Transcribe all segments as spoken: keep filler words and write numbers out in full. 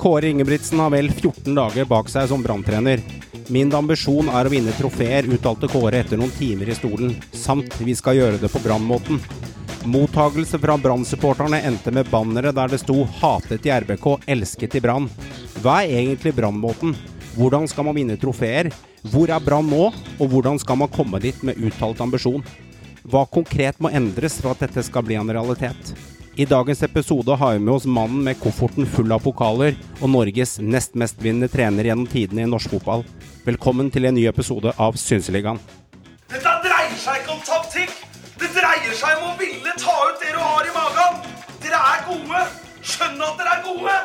Kåre Ingebrigtsen har vel fjorten dager bak seg som Brann-trener. Min ambisjon er å vinne trofeer, uttalte Kåre etter noen timer i stolen, samt vi skal gjøre det på Brann-måten. Mottagelse fra Brann-supporterne endte med bannere der det sto «Hatet i R B K, elsket i Brann». Hva er egentlig Brann-måten? Hvordan skal man vinne trofeer? Hvor er Brann nå? Og hvordan skal man komme dit med uttalt ambisjon? Hva konkret må endres for at dette skal bli en realitet? I dagens episode har vi med oss mannen med kofferten full av pokaler og Norges nest mest vinnende trener gjennom tidene i norsk fotball. Velkommen til en ny episode av Synseligaen. Dette dreier seg ikke om taktikk. Det dreier seg om å ville ta ut det du har i magen. Dere er gode. Skjønn at dere er gode.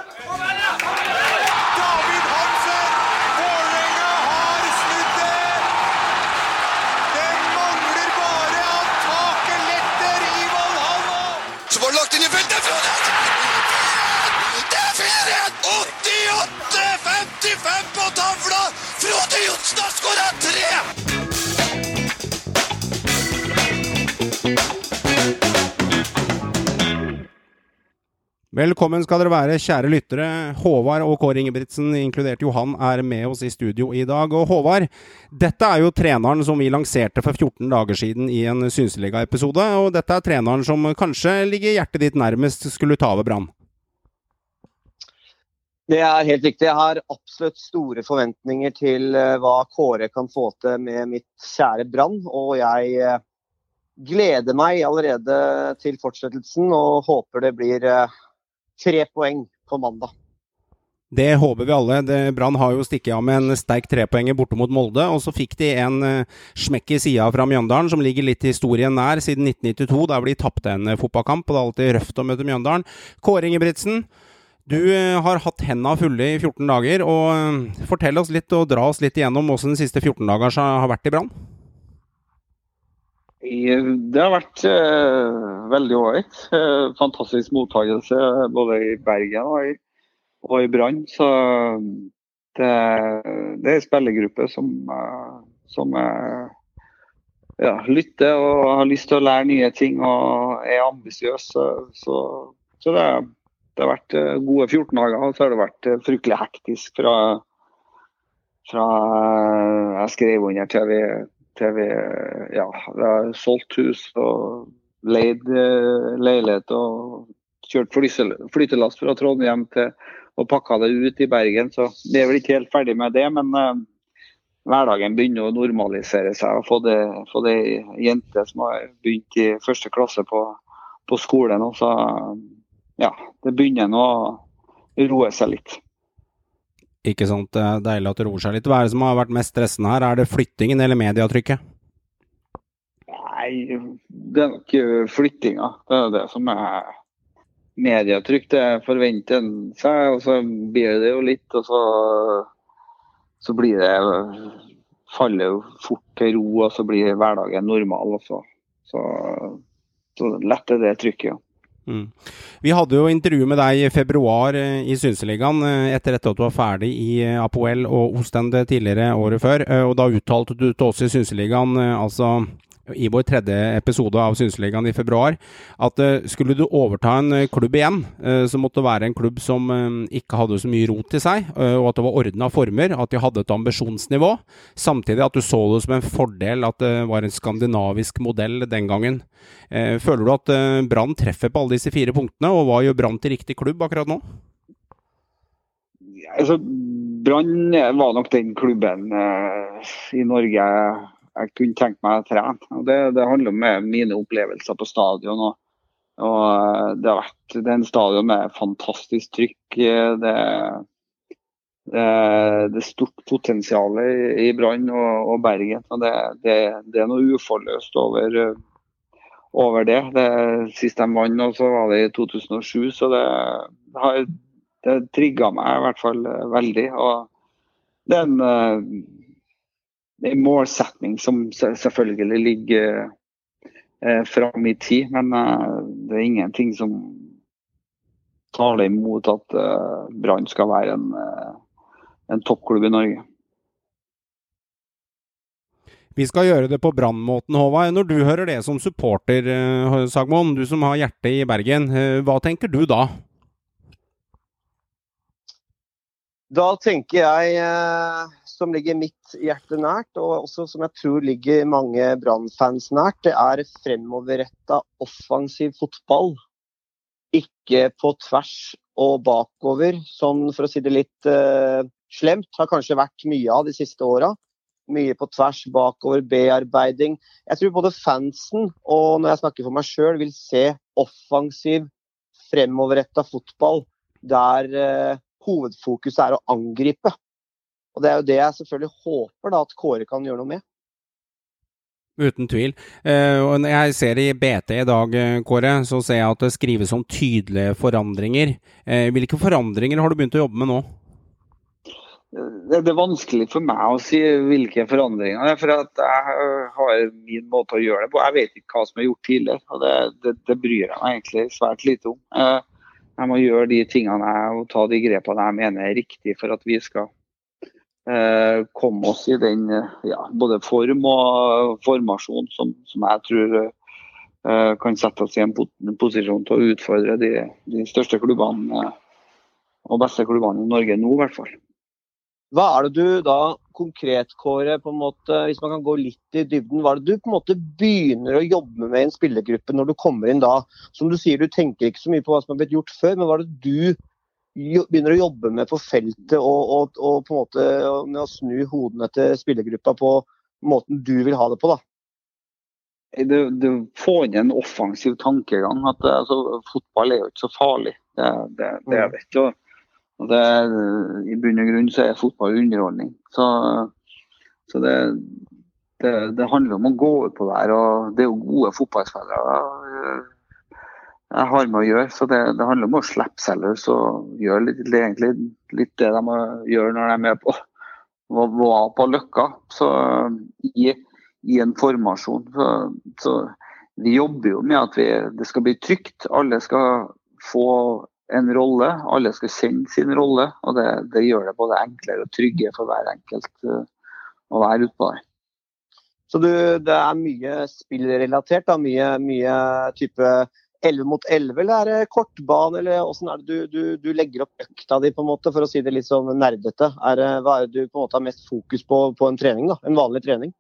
David Hansen! Vålerenga har snudd det! Det mangler bare at taket letter i Valhalla! Så var det lagt inn i feltet, Frode! Det er fire! åttiåtte femtifem på tavla! Frode Johnsen har skåret tre! Velkommen skal dere være, kjære lyttere. Håvard og Kåre Ingebrigtsen, inkludert Johan, er med oss i studio i dag. Og Håvard, dette er jo treneren som vi lanserte for fjorten dager siden i en Synseliga-episode, og dette er treneren som kanskje ligger hjertet ditt nærmest skulle ta over Brann. Det er helt riktig. Jeg har absolutt store forventninger til hva Kåre kan få til med mitt kjære Brann, og jeg gleder meg allerede til fortsettelsen og håper det blir tre poeng på mandag. Det håper vi alle. Det, Brann har jo stikket av med en sterk trepoenger borte mot Molde, og så fikk de en uh, smekk i sida fra Mjøndalen, som ligger litt historien nær siden nitten nittito, der de tappte en fotballkamp, og det er alltid røft å møte Mjøndalen. Kåre Ingebrigtsen, du uh, har hatt hendene fulle i fjorten dager, og uh, fortell oss litt og dra oss litt igjennom hvordan den siste fjorten dager har vært i Brann. Det har vært eh, veldig ålreit. Eh, fantastisk mottagelse både i Bergen og i, og i Brann. Så det, det er en spillergruppe som, eh, som eh, ja, lytter og har lyst til å lære nye ting og er ambisiøs. Så, så, så det, det har vært gode fjorten dager, og så har det vært fryktelig hektisk fra, fra jeg skrev under til vi til vi ja, har solgt hus og leid eh, leilighet og kjørt flytelast fra Trondheim til og pakket det ut i Bergen, så det er vel ikke helt ferdig med det, men eh, hverdagen begynner å normalisere seg og få det, få det jente som har begynt i første klasse på, på skolen, og så ja, det begynner nå å roe seg litt. Ikke sant, det er deilig at det roer seg litt. Hva er det som har vært mest stressende her? Er det flyttingen eller medietrykket? Nei, det er nok flyttinga. Det er det som er medietrykk. Det forventer seg, og så blir det jo litt, og så, så blir det, faller jo fort til ro, og så blir hverdagen normal også. Så, så letter det trykket, ja. Mm. Vi hadde jo intervju med deg i februar i Synseligaen etter dette at du var ferdig i Apoel og Ostend tidligere året før, og da uttalte du til oss i Synseligaen, altså i vår tredje episode av Synseligaen i februar, at skulle du overta en klubb igjen, så måtte det være en klubb som ikke hadde så mye rot i seg, og at det var ordnet former, at de hadde et ambisjonsnivå, samtidig at du så det som en fordel at det var en skandinavisk modell den gangen. Føler du at Brann treffer på alle disse fire punktene, og hva gjør Brann til riktig klubb akkurat nå? Altså, Brann var nok den klubben uh, i Norge jeg, jeg kunne tenkt meg å trene. Og det, det handler om mine opplevelser på stadion, og, og uh, det har vært det er en stadion med fantastisk trykk. Det, det, det er stort potensial i, i Brann og, og Bergen, og det, det, det er noe uforløst over uh, over det. Det siste de vant, og så var det i to tusen og sju, så det har det trigget meg i hvert fall veldig. Og det er en, en målsetning som selvfølgelig ligger eh, frem i tid, men eh, det er ingenting som taler imot at eh, Brann skal være en, eh, en toppklubb i Norge. Vi skal gjøre det på Brann-måten, Håvard. Når du hører det som supporter, Sagmon, du som har hjertet i Bergen, hva tenker du da? Da tenker jeg, eh, som ligger mitt hjerte nært, og også som jeg tror ligger mange Brann-fans nært, det er fremoverrettet offensiv fotball. Ikke på tvers og bakover, sånn for å si det litt eh, slemt, har kanskje vært mye av de siste årene. Mye på tvers, bakover, bearbeiding. Jeg tror både fansen, og når jeg snakker for meg selv, vil se offensiv, fremoverrettet fotball, der eh, hovedfokuset er å angripe. Og det er jo det jeg selvfølgelig håper da, at Kåre kan gjøre noe med. Uten tvil. Eh, og når jeg ser i B T i dag, Kåre, så ser jeg at det skrives om tydelige forandringer. Eh, hvilke forandringer har du begynt å jobbe med nå? Det er vanskelig for meg å si hvilke forandringer, for at jeg har min måte å gjøre det på. Jeg vet ikke hva som er gjort tidligere, og det, det, det bryr jeg meg egentlig svært lite om. Jeg må gjøre de tingene jeg, og ta de grepene jeg mener er riktig for at vi skal eh, komme oss i den ja, både form og formasjon som, som jeg tror eh, kan sette oss i en posisjon til å utfordre de, de største klubbene eh, og beste klubbene i Norge nå i hvert fall. Hva er det du da konkret, Kåre, på en måte, hvis man kan gå litt i dybden, hva er det du på en måte begynner å jobbe med i en spillergruppe når du kommer inn da? Som du sier, du tenker ikke så mye på hva som har blitt gjort før, men hva er det du begynner å jobbe med på feltet og, og, og på en måte med å snu hodene til spillergruppa på måten du vil ha det på da? Det, det får inn en offensiv tankegang at altså, fotball er jo ikke så farlig, det, det, det jeg vet jo. Og det, i bunn og grunn så er fotball underholdning. Så, så det, det, det handler om å gå ut på der, og det er jo gode fotballspillere jeg har med å gjøre. Så det, det handler om å slippe seg løs og gjøre litt, egentlig litt det de må gjøre når de er med på, var på Løkka. Så i, i en formasjon, så, så vi jobber jo med at vi, det skal bli trygt. Alle skal få en rolle, alle skal kjenne sin rolle, og det, det gjør det både enklere og tryggere for hver enkelt uh, å være ute på der. Så du, det er mye spillrelatert, da, mye, mye type elleve mot elleve, eller er det kortbane, eller hvordan er det du, du, du legger opp økta di på en måte, for å si det litt sånn nerdete? Er det, hva er det du på en måte har mest fokus på på en trening da, en vanlig trening?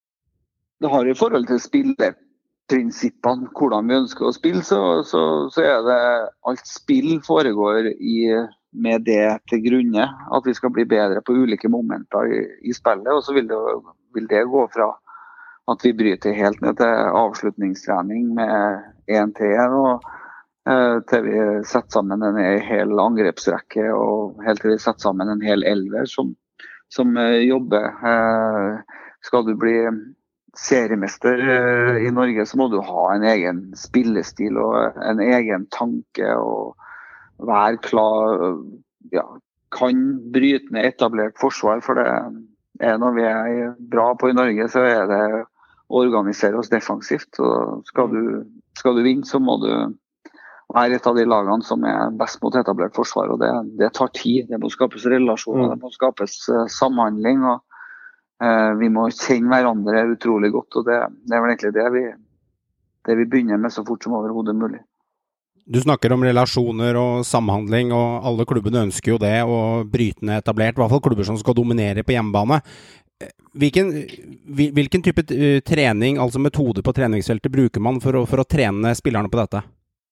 Det har i forhold til spillet, prinsippene, hvordan vi ønsker å spille, så, så, så er det alt spill foregår i, med det til grunne, at vi skal bli bedre på ulike momenter i, i spillet, og så vil det, vil det gå fra at vi bryter helt ned til avslutningstrening med en til en, og eh, til vi setter sammen en hel angrepsrekke, og helt til vi setter sammen en hel elver som, som eh, jobber. Eh, skal du bli seriemester i Norge, så må du ha en egen spillestil og en egen tanke og være klar, ja, kan bryte ned etablert forsvar, for det er når vi er bra på i Norge, så er det å organisere oss defensivt, og skal du, skal du vinne, så må du være et av de lagene som er best mot etablert forsvar, og det, det tar tid, det må skapes relasjoner, det må skapes samhandling, og Uh, vi må kjenne hverandre utrolig godt, og det, det er vel egentlig det vi, det vi begynner med så fort som overhodet mulig. Du snakker om relasjoner og samhandling, og alle klubbene ønsker jo det, og bryte ned etablert, i hvert fall klubber som skal dominere på hjemmebane. Hvilken, hvilken type trening, altså metode på treningsfeltet, bruker man for å, for å trene spillerne på dette?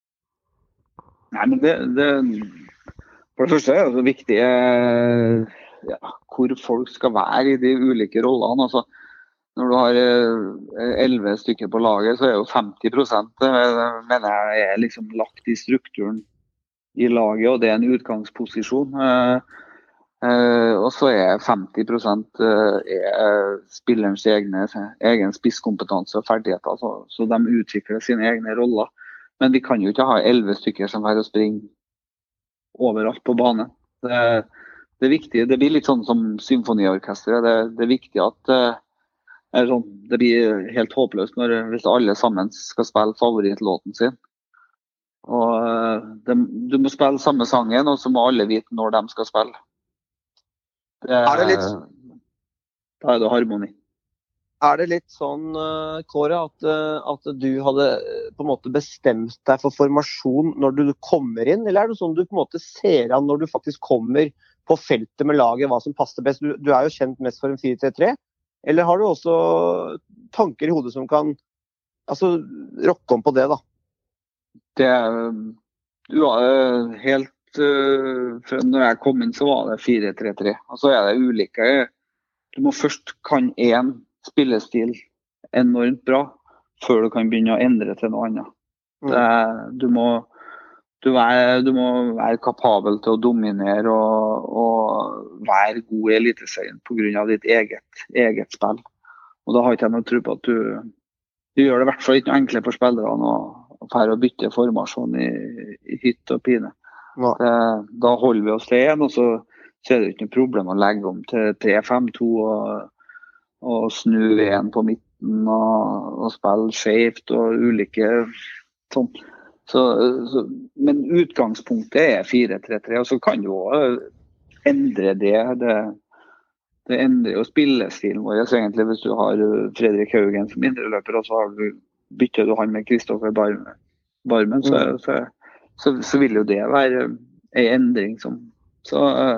Nei, men det, det for det første er det så viktig ja, hvor folk skal være i de ulike rollene. Altså, når du har elleve stykker på laget, så er jo femti prosent mener jeg er liksom lagt i strukturen i laget, og det er en utgangsposisjon. Eh, eh, og så er femti prosent er spillerens egne, egen spisskompetanse og ferdigheter, så, så de utvikler sine egne roller. Men vi kan jo ikke ha elleve stykker som er å springe overalt på banen. Det Det er viktig, det blir litt sånn som symfoniorkestret. Det, det er viktig at uh, sånn, det blir helt håpløst når, hvis alle sammen skal spille favorittlåten sin. Og uh, det, du må spille samme sangen, og så må alle vite når de skal spille. Det, er det litt, da er det harmoni. Er det litt sånn, uh, Kåre, at, uh, at du hadde på en måte bestemt deg for formasjon når du kommer inn, eller er det sånn du på en måte ser an når du faktisk kommer på feltet med laget, hva som passer best? Du, du er jo kjent mest for en fire tre tre, eller har du også tanker i hodet som kan altså, rokke om på det da? Det er du var helt uh, når jeg kom inn så var det fire tre tre, og så er det ulike. Du må først kan en spillestil enormt bra, før du kan begynne å endre til noe annet. Mm. Det, du, må, du, er, du må være kapabel til å dominere og, og være god i eliteserien på grunn av ditt eget, eget spill. Og da har ikke jeg noe tro på at du, du gjør det i hvert fall ikke noe enklere for spillerne og færre å bytte formasjon i, i hytt og pine. Ja. Det, da holder vi oss til en, og så, så er det ikke noe problem å legge om til tre fem to og, og snu en på midten og, og spille skjevt og ulike sånn. Så, så, men utgangspunktet er fire tre tre, og så kan du også endre det. Det, det endrer jo spillestilen vår, egentlig, hvis du har Fredrik Haugen som indreløper, og så har du bytter du han med Kristoffer Barmen, Barmen så, mm. så, så, så vil jo det være en endring som, så,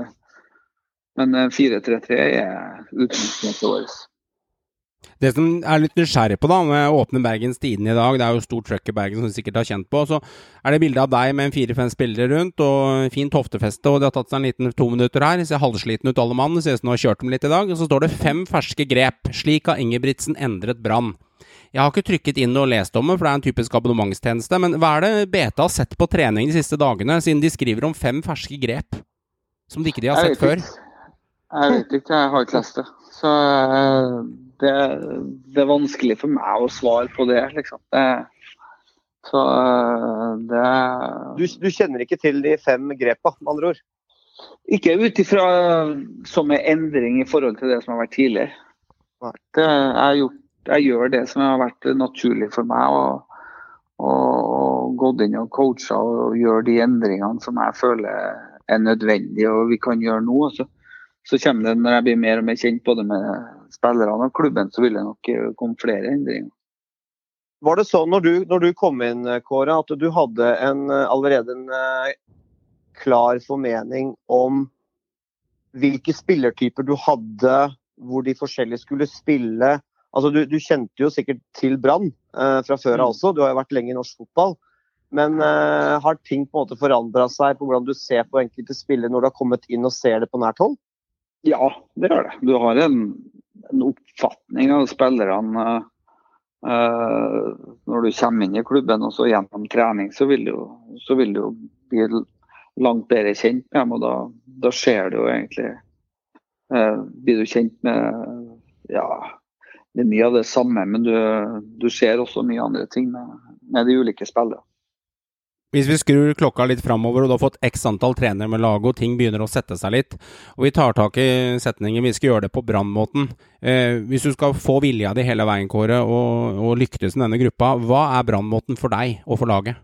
men fire tre tre er utgangspunktet vårt. Det som er litt nysgjerrig på da, med åpne Bergens Tidende i dag, det er jo stort trøkk i Bergen som du sikkert har kjent på, så er det bildet av deg med en fire fem spillere rundt, og fint hoftefeste, og det har tatt seg en liten to minutter her, ser halvsliten ut alle mann, det ser ut som du har kjørt dem litt i dag, og så står det fem ferske grep, slik har Ingebrigtsen endret Brann. Jeg har ikke trykket inn og lest om det, for det er en typisk abonnementstjeneste, men hva er det Beta har sett på trening de siste dagene, siden de skriver om fem ferske grep, som de ikke de har sett før? Jeg vet ikke, jeg har ikke lest det. Så det, det er vanskelig for meg å svare på det, liksom. Det, så det... Du, du kjenner ikke til de fem grepa, med andre ord? Ikke utifra som en endring i forhold til det som har vært tidligere. Det, jeg, gjort, jeg gjør det som har vært naturlig for meg, og, og gått inn og coachet og gjør de endringene som jeg føler er nødvendige, og vi kan gjøre nå, så Så kommer det, når jeg blir mer og mer kjent både med spillerne og klubben, så vil det nok komme flere endringer. Var det sånn når du, når du kom inn, Kåre, at du hadde en, allerede en klar formening om hvilke spillertyper du hadde, hvor de forskjellige skulle spille? Altså, du, du kjente jo sikkert til Brann eh, fra før av også, du har jo vært lenge i norsk fotball. Men eh, har ting på en måte forandret seg på hvordan du ser på enkelte spillere når du har kommet inn og ser det på nært hold? Ja, det gjør det. Du har en, en oppfatning av spillerne uh, når du kommer inn i klubben, og så gjennom trening, så vil du, så vil du bli langt bedre kjent med dem, og da, da skjer det jo egentlig, uh, blir du kjent med, ja, det er mye av det samme, men du, du ser også mye andre ting med, med de ulike spillere. Hvis vi skrur klokka litt fremover, og du har fått x antall trenere med laget, og ting begynner å sette seg litt, og vi tar tak i setningen, vi skal gjøre det på Brann-måten. Eh, hvis du skal få vilja di hele veien, Kåre, og, og lyktes i denne gruppa, hva er Brann-måten for deg og for laget?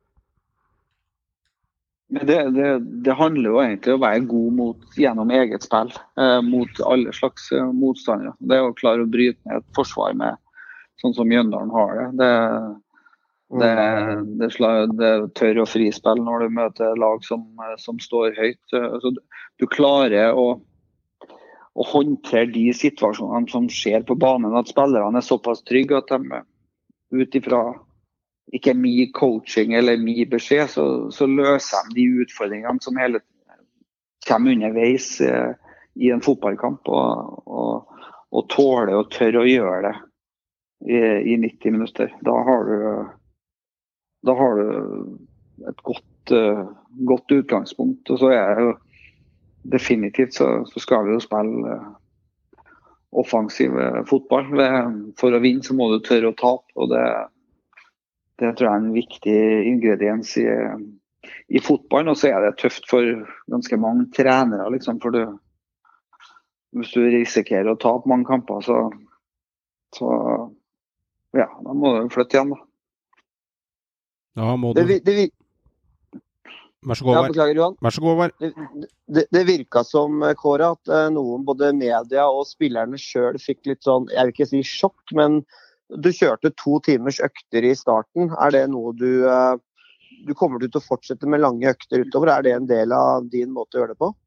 Det, det, det handler jo egentlig om å være god mot, gjennom eget spill, eh, mot alle slags eh, motstandere. Det er å klare å bryte ned et forsvar med, sånn som Mjøndalen har det. Det Det, det, det tør og frispill når du møter lag som, som står høyt. Så du klarer å, å håndtere de situasjonene som skjer på banen, at spillerne er såpass trygge at de ut ifra ikke min coaching eller min beskjed, så, så løser de de utfordringene som hele tiden kommer underveis i en fotballkamp, og, og, og tåler og tør å gjøre det i, i nitti minutter. Da har du Da har du et godt, uh, godt utgangspunkt, og så er det jo definitivt så, så skal vi jo spille uh, offensiv uh, fotball. For å vinne så må du tørre å tape, og det, det tror jeg er en viktig ingrediens i, i fotballen. Og så er det tøft for ganske mange trenere, liksom, for du, hvis du risikerer å tape mange kamper, så, så ja, da må du flytte igjen da. Ja, må du... Det, det, Vær så god, ja, beklager, Johan. Vær så god, det, det, det virket som, Kåre, at uh, noen, både media og spillerne selv fikk litt sånn, jeg vil ikke si sjokk, men du kjørte to timers økter i starten. Er det noe du, uh, du kommer til å fortsette med lange økter utover? Er det en del av din måte å gjøre det på?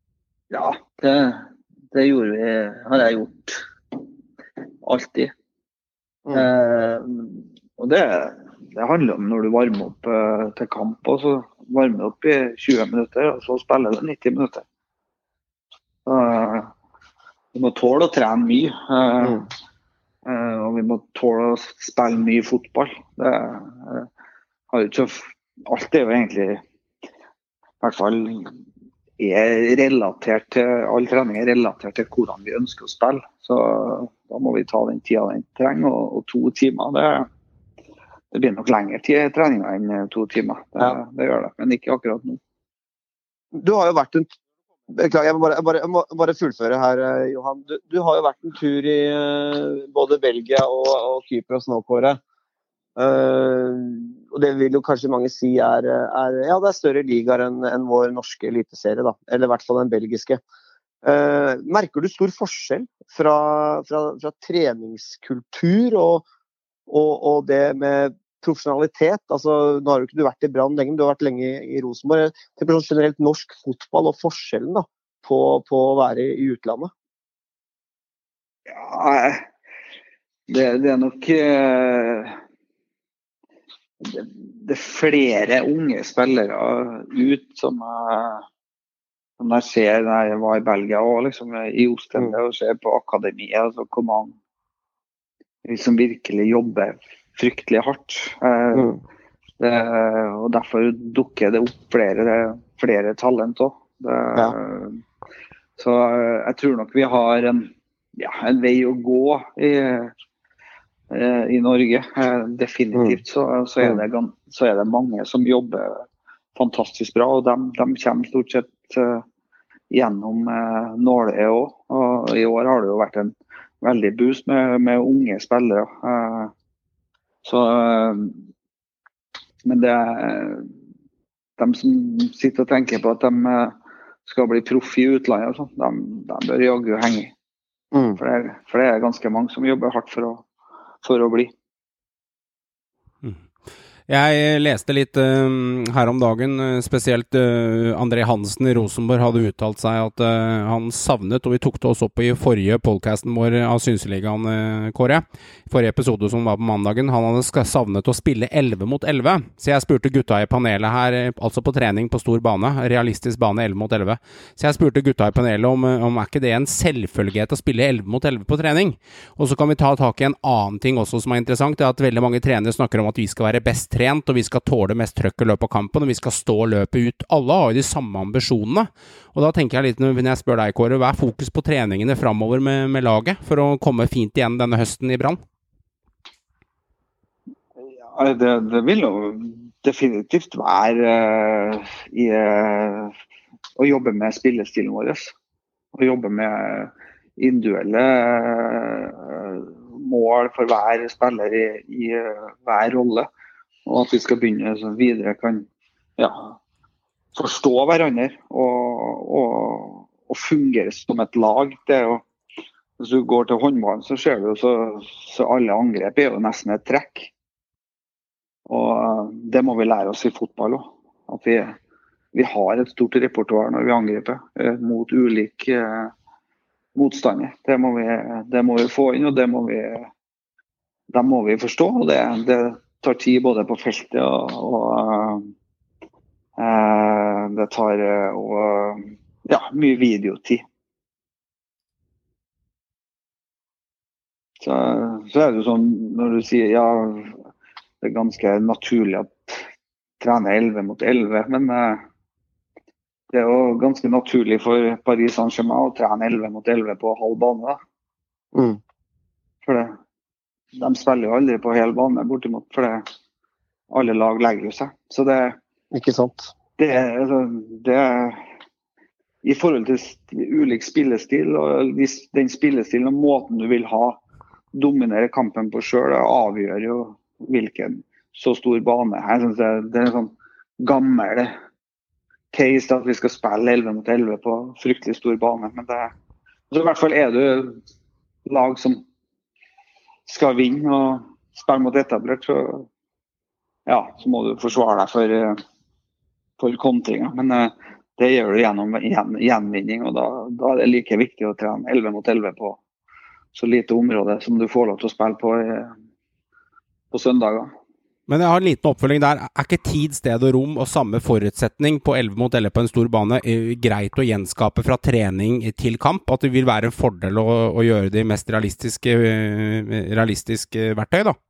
Ja, det, det gjorde vi, har jeg gjort alltid. Mm. Eh, og det, det handler om når du varmer opp eh, til kamp, og så varmer du opp i tjue minutter, og så spiller du nitti minutter. Så, vi må tåle å trene mye, eh, mm. eh, og vi må tåle å spille mye fotball. Det eh, har jo ikke, alt er jo egentlig, i hvert fall er relatert til, all trening er relatert til hvordan vi ønsker å spille. Så da må vi ta den tida den trenger, og, og to timer, det, det blir nok lengre tid i treninga enn to timer. Det, ja. Det gjør det, men ikke akkurat nå. Du har jo vært en Beklager, jeg må bare, jeg bare, jeg må bare fullføre her, Johan. Du, du har jo vært en tur i både Belgia og, og Kypros nå, Kåre. Uh, og det vil jo kanskje mange si er, er ja, det er større ligaer enn, enn vår norske eliteserie, da. Eller i hvert fall den belgiske. Uh, merker du stor forskjell fra, fra, fra treningskultur og, og, og det med profesjonalitet? Altså, nå har jo ikke du vært i Brann lenge, men du har vært lenge i Rosenborg. Det er generelt norsk fotball og forskjellen da, på, på å være i utlandet. Ja, det, det er nok det, det er flere unge spillere ut som jeg, som jeg ser når jeg var i Belgia og liksom i Ostende og ser på akademiet, altså hvor mange som virkelig jobber fryktelig hardt. Mm. Det, og derfor dukker det opp flere, flere talent også. Det, ja. Så jeg tror nok vi har en, ja, en vei å gå i, i Norge. Definitivt så, så, er det, så er det mange som jobber fantastisk bra, og de, de kommer stort sett gjennom nåløyet også. Og i år har det jo vært en veldig boost med, med unge spillere. Så, men det er de som sitter og tenker på at de skal bli proff i utlandet, og de, de bør jaggu henge i. Mm. For, det, for det er ganske mange som jobber hardt for å, for å bli. Jeg leste litt uh, her om dagen, uh, spesielt uh, André Hansen i Rosenborg hadde uttalt seg at uh, han savnet, og vi tok det også opp i forrige podcasten vår av Synseligaen, uh, Kåre, forrige episode som var på mandagen, han hadde savnet å spille elleve mot elleve, så jeg spurte gutta i panelet her, altså på trening på stor bane, realistisk bane elleve mot elleve, så jeg spurte gutta i panelet om, om er ikke det en selvfølgelighet å spille elleve mot elleve på trening, og så kan vi ta tak i en annen ting også som er interessant, det er at veldig mange trenere snakker om at vi skal være best trent, og vi skal tåle mest trøkk i løpet av kampen, og vi skal stå løpet ut. Alle har jo de samme ambisjonene. Og da tenker jeg litt, når jeg spør deg, Kåre, hva er fokus på treningene fremover med, med laget, for å komme fint igjen denne høsten i Brann? Ja, det, det vil jo definitivt være uh, i, uh, å jobbe med spillestilen vår. Å jobbe med individuelle uh, mål for hver spiller i, i uh, hver rolle. Og at vi skal begynne så videre kan ja, forstå hverandre og, og, og fungere som et lag. Det er jo, hvis du går til håndballen, så ser du jo så, så alle angrep er jo nesten et trekk. Og det må vi lære oss i fotball også. At vi, vi har et stort repertoar når vi angriper eh, mot ulik eh, motstander. Det må, vi, det må vi få inn, og det må vi, det må vi forstå. Og det, det tar tid både på feltet og, og uh, det tar uh, ja, mye videotid. Så, så er det jo sånn når du sier ja, det er ganske naturlig at trene elleve mot elleve, men uh, det er jo ganske naturlig for Paris Saint-Germain å trene elleve mot elleve på halv bane. Mm. For det de spiller jo aldri på hel bane bortimot, for det, alle lag legger jo seg. Så det, ikke sant. Det, det i forhold til ulik spillestil, og den spillestilen og måten du vil ha dominere kampen på selv, avgjør jo hvilken så stor bane. Jeg synes det, det er en sånn gammel case at vi skal spille elleve mot elleve på fryktelig stor bane, men det, så i hvert fall er det lag som skal vinne og spille mot etablert, så, ja, så må du forsvare deg for, for kontringer. Men uh, det gjør du gjennom gjen, gjenvinning, og da, da er det like viktig å trene elleve mot elleve på så lite område som du får lov til å spille på i, på søndager. Men jeg har en liten oppfølging der. Er ikke tid, sted og rom og samme forutsetning på elleve mot elleve på en stor bane greit å gjenskape fra trening til kamp? At det vil være en fordel å, å gjøre det mest realistiske, realistiske verktøy da?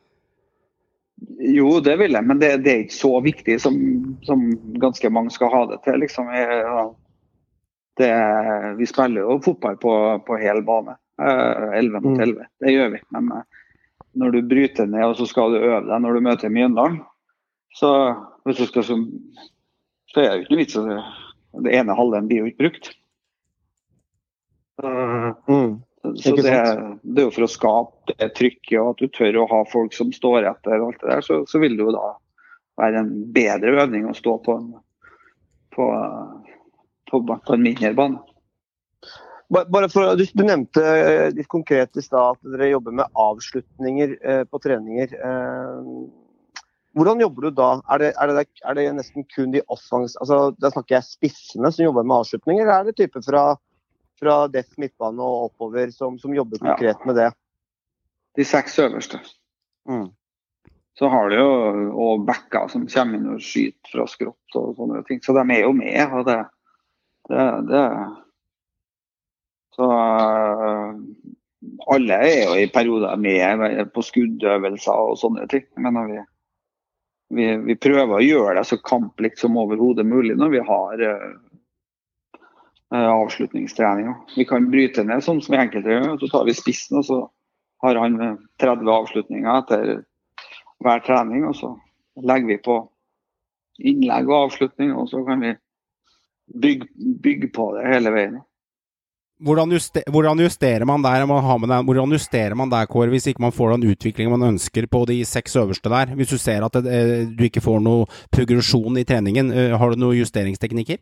Jo, det vil jeg, men det, det er ikke så viktig som, som ganske mange skal ha det til. Liksom. Det, vi spiller jo fotball på, på hel bane, elleve mot elleve, det gjør vi. Men når du bryter ned, og så skal du øve deg når du møter Mjøndalen, så, hvis du skal, så, så er det jo ikke noe vits. Det ene halvdelen blir jo ikke brukt. Så, mm. så det, det er jo for å skape det trykket, og at du tør å ha folk som står etter alt det der, så, så vil det jo da være en bedre øvning å stå på en, på, på, på en mindre bane. Bare for, du, du nevnte litt konkret i sted at dere jobber med avslutninger eh, på treninger. Eh, hvordan jobber du da? Er det, er, det, er det nesten kun de offensive, altså da snakker jeg spissene som jobber med avslutninger, eller er det type fra, fra def midtbane og oppover som, som jobber konkret ja. Med det? De seks øverste. Mm. Så har du jo og backer som kommer inn og skyter fra skrått og sånne ting, så de er jo med, og det, det, det Så uh, alle er jo i perioder med på skuddøvelser og sånne ting. Men vi, vi, vi prøver å gjøre det så kamplikt som overhodet mulig når vi har uh, avslutningstrening. Vi kan bryte ned sånn som vi enkelte gjør, så tar vi spissen, og så har han tretti avslutninger etter hver trening, og så legger vi på innlegg og avslutning, og så kan vi bygge, bygge på det hele veien. Hvordan, juster, hvordan justerer man der, man har med den, hvordan justerer man der, Kåre, hvis ikke man får den utviklingen man ønsker på de seks øverste der? Hvis du ser at det, du ikke får noe progresjon i treningen, har du noen justeringsteknikker?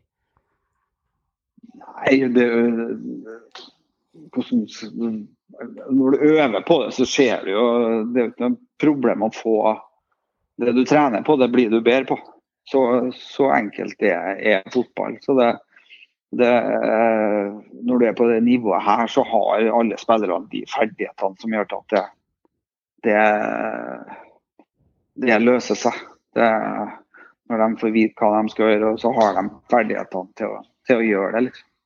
Nei, det når du øver på det, så skjer det jo, det er jo ikke noe problem å få det du trener på, det blir du bedre på. Så, så enkelt det er fotball, så det Det, når du er på det nivået her, så har alle spillerne de ferdighetene som gjør at det, det, det løser seg. Det, når de får vite hva de skal gjøre, så har de ferdighetene til å, til å gjøre det. Liksom.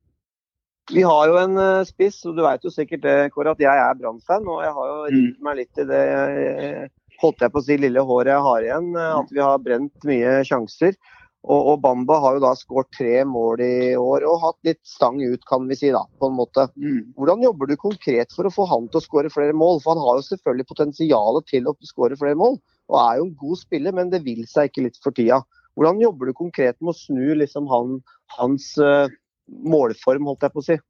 Vi har jo en uh, spiss, og du vet jo sikkert det, Kåre, at jeg er Brann-fan, og jeg har jo ritt meg litt i det, holdt jeg på å si, lille håret jeg har igjen, at vi har brent mye sjanser. Og, og Bamba har jo da skåret tre mål i år og hatt litt stang ut, kan vi si da, på en måte. Mm. Hvordan jobber du konkret for å få han til å skåre flere mål? For han har jo selvfølgelig potensialet til å skåre flere mål, og er jo en god spiller, men det vil seg ikke litt for tida. Hvordan jobber du konkret med å snu liksom han, hans uh, målform, holdt jeg på å si?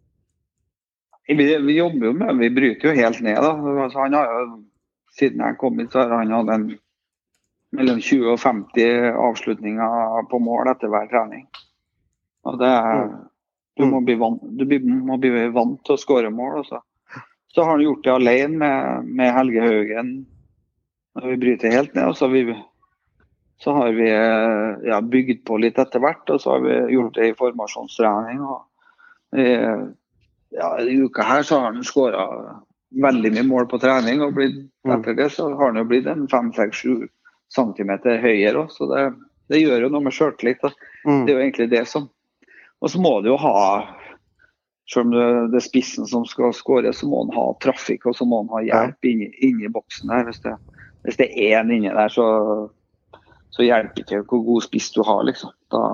Vi, vi jobber jo med, vi bryter jo helt ned da. Altså, han har jo, siden jeg kom hit, så har han hatt en mellom tjue og femti avslutninger på mål etter hver trening. Og det er, du må bli vant, du må bli vant til å skåre mål også. Så har han gjort det alene med, med Helge Haugen når vi bryter helt ned, og så har vi, så har vi ja, bygd på litt etter hvert, og så har vi gjort det i formasjonstrening. Og i, ja, i uka her så har han skåret veldig mye mål på trening, og blitt, etter det så har han jo blitt en fem, seks, sju centimeter høyere også, så det, det gjør jo noe med selvtillit. Mm. Det er jo egentlig det som. Og så må du jo ha, selv om det, det er spissen som skal skåre, så må han ha trafikk, og så må han ha hjelp inni, inni boksen der. Hvis det, hvis det er en inni der, så, så hjelper ikke hvor god spiss du har, liksom. Da,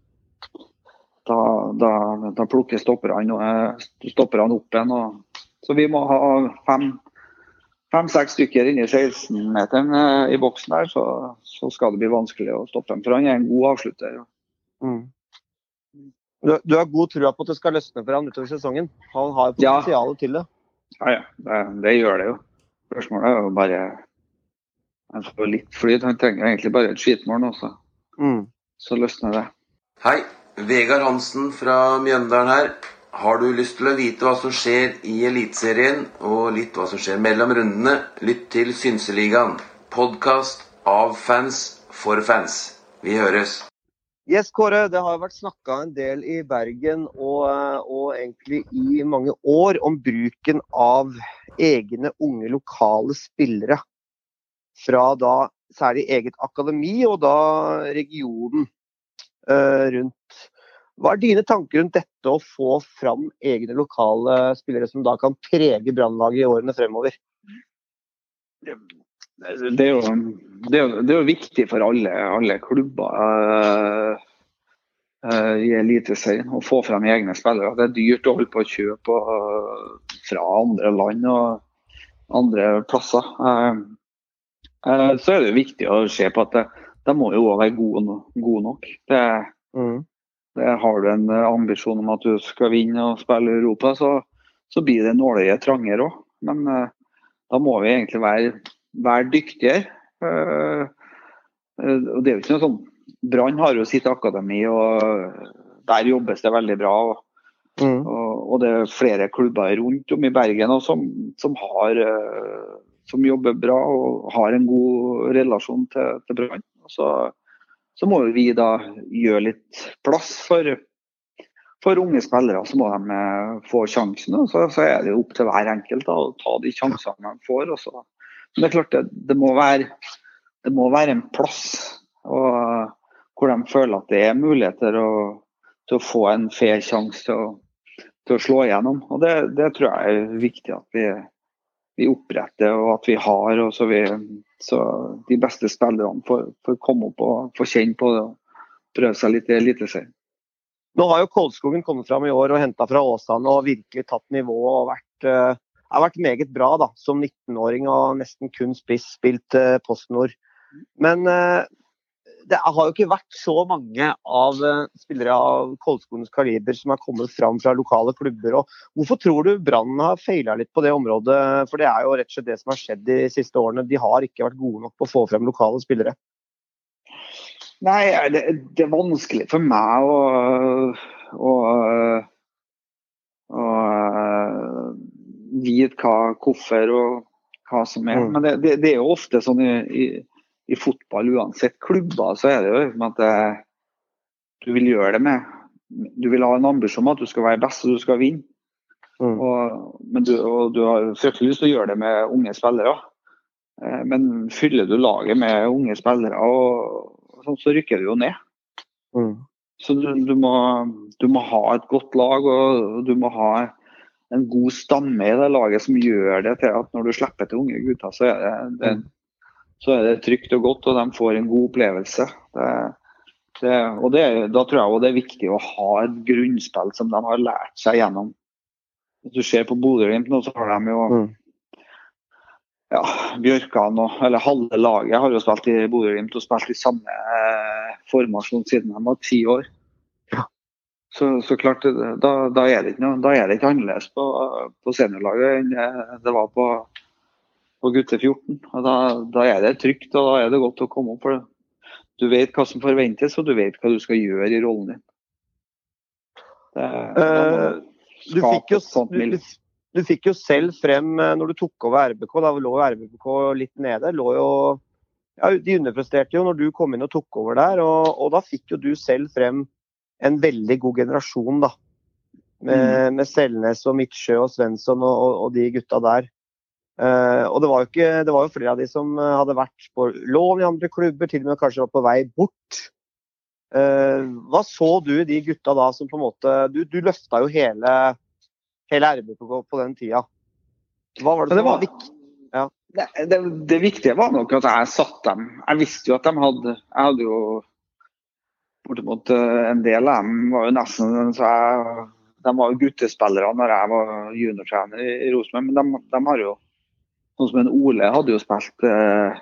da, da, da plukker stopperne, stopperne opp igjen. Og, så vi må ha fem Fem-seks stykker inne i seksten-meteren i boksen der, så, så skal det bli vanskelig å stoppe dem, for han er en god avslutter. Mm. Du, du har god tro på at det skal løsne for han utover sesongen. Han har potensial ja. Til det. Ja, ja. Det, det gjør det jo. Spørsmålet er jo bare han får litt flyt. Han trenger egentlig bare et skitmål nå, så, mm. så løsner det. Hei, Vegard Hansen fra Mjøndalen her. Har du lyst til å vite hva som skjer i Elitserien, og litt hva som skjer mellom rundene, lytt til Synseligaen. Podcast av fans for fans. Vi høres. Yes, Kåre, det har vært snakket en del i Bergen og, og egentlig i mange år om bruken av egne unge lokale spillere fra da særlig eget akademi og da regionen uh, rundt. Hva er dine tanker rundt dette å få fram egne lokale spillere som da kan prege Brannlaget i årene fremover? Det, det, er, jo, det, er, jo, det er jo viktig for alle, alle klubber uh, uh, i Eliteserien å få frem egne spillere. Det er dyrt å holde på å kjøpe uh, fra andre land og andre plasser. Uh, uh, så er det jo viktig å se på at det, det må jo også være gode, gode nok. Det, mm. det har du en ambisjon om at du skal vinne og spille i Europa, så, så blir det nålige trangere også. Men uh, da må vi egentlig være være dyktigere. Uh, uh, og det er jo ikke noe sånn. Brann har jo sitt akademi, og der jobbes det veldig bra. Og, mm. og, og det er flere klubber rundt om i Bergen og som, som, har, uh, som jobber bra og har en god relasjon til, til Brann. Så, så må vi da gjøre litt plass for, for unge spillere, så må de uh, få sjansen. Og så, så er det jo opp til hver enkelt da, å ta de sjansene de får. Og så Men det er klart, det, det, må være, det må være en plass og, hvor de føler at det er muligheter å, til å få en fair sjanse til, til å slå igjennom. Og det, det tror jeg er viktig at vi, vi oppretter og at vi har, og så, vi, så de beste spillerne får, får komme opp og få kjenne på det og prøve seg litt i Eliteserien. Nå har jo Kolskogen kommet fram i år og hentet fra Åsane og virkelig tatt nivået og vært... Uh har vært meget bra da, som nittenåring og nesten kun spiss spilt uh, PostNord. Men uh, det har jo ikke vært så mange av uh, spillere av Kolskogens kaliber som har kommet fram fra lokale klubber. Og hvorfor tror du Brann har feilet litt på det området? For det er jo rett og slett det som har skjedd de siste årene. De har ikke vært gode nok på å få frem lokale spillere. Nei, det, det er vanskelig for meg å... å, å vite hva, hvorfor og hva som er. Men det, det, det er jo ofte sånn i, i, i fotball, uansett klubber, så er det jo liksom at det, du vil gjøre det med. Du vil ha en ambisjon om at du skal være best og du skal vinne. Mm. Og, men du, og du har fryktelig lyst til å gjøre det med unge spillere. Men fyller du laget med unge spillere, og, og sånn, så rykker du jo ned. Mm. Så du, du, må, du må ha et godt lag, og du må ha en god stamme i det laget som gjør det til at når du slipper til unge gutter, så er det, det, så er det trygt og godt, og de får en god opplevelse. Det, det, og det, da tror jeg også det er viktig å ha et grunnspill som de har lært seg gjennom. Hvis du ser på Bodø-Glimt nå, så har de jo mm. ja, Bjørkan og, eller halve laget har jo spilt i Bodø-Glimt og spilt i samme eh, formasjon siden de var ti år. Så, så klart, da, da, er det ikke noe, da er det ikke annerledes på, på seniorlaget enn det var på, på gutte fjorten. Og da, da er det trygt, og da er det godt å komme opp for det. Du vet hva som forventes, og du vet hva du skal gjøre i rollen din. Det, uh, du, fikk jo, du, du fikk jo selv frem, når du tok over R B K, da lå R B K litt nede, lå jo, ja, de underpresterte jo når du kom inn og tok over der, og, og da fikk jo du selv frem en veldig god generasjon da, med, mm. med Selnes og Midtsjø og Svensson og, og, og de gutta der. Uh, og det var, jo ikke, det var jo flere av de som hadde vært på lån i andre klubber, til og med kanskje var på vei bort. Uh, hva så du i de gutta da som på en måte, du, du løfta jo hele, hele R B K på den tida. Hva var det, det som var, var viktig? Ja. Det, det, det viktige var nok at jeg satt dem, jeg visste jo at de hadde, jeg hadde jo bortimot en del av dem var jo nesten så jeg, de var jo guttespillere når jeg var juniortrener i, i Rosenborg, men de, de har jo sånn som en Ole hadde jo spilt eh,